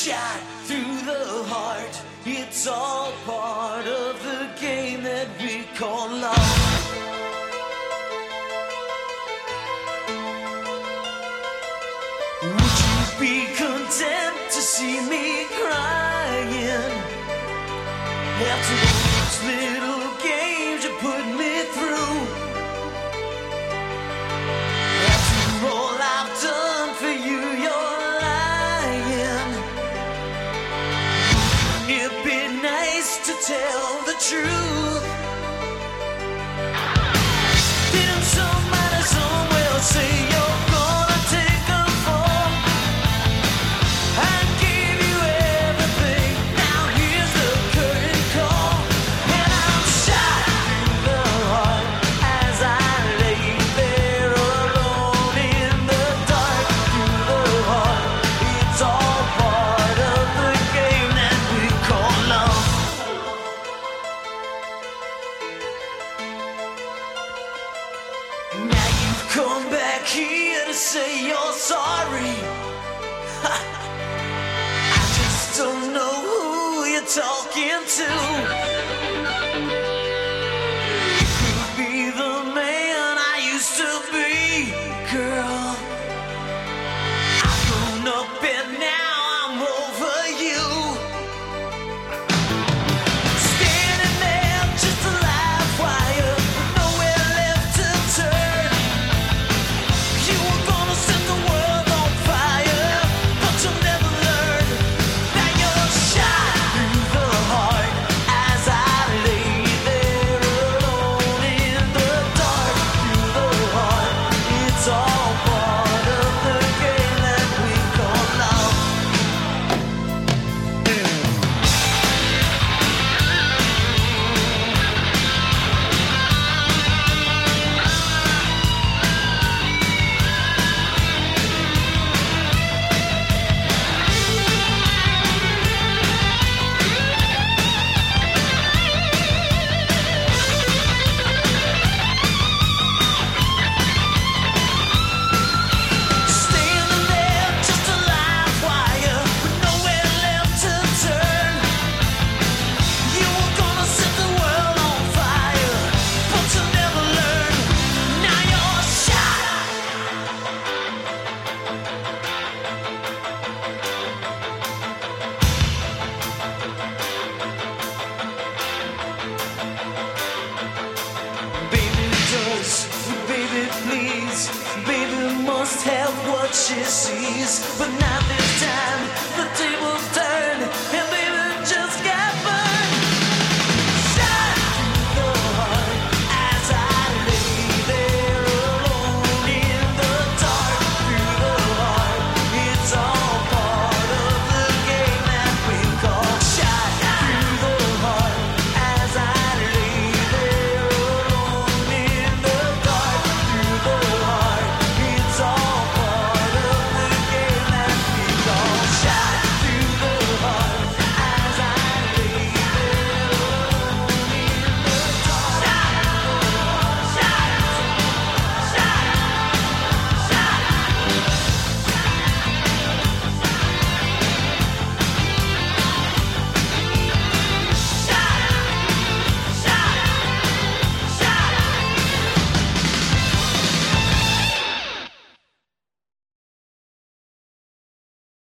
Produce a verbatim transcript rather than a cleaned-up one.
shot through the heart. It's all part of the game that we call love. Would you be content to see me crying after those little games you put me through? After all I've done for you, you're lying. It'd be nice to tell the truth. Didn't somebody somewhere say you're gonna take a fall? I gave you everything, now here's the curtain call. And I'm shot through the heart as I lay there alone in the dark. Through the heart, it's all part of the game that we call love. Now you've come back here to say you're sorry. I just don't know who you're talking to. You could be the man I used to be, girl. I've grown up and now I'm over you. Standing there just a live wire, nowhere left to turn. You were gonna set the world on fire, but you'll never learn. Now you're shot through the heart as I lay there alone in the dark. Through the heart, it's all part of the game that we call love. Standing there just a live wire with nowhere left to turn. You were gonna set the world on fire, but you'll never learn. Now you're shot. Baby does, baby please, baby must have what she sees, but not this time. The day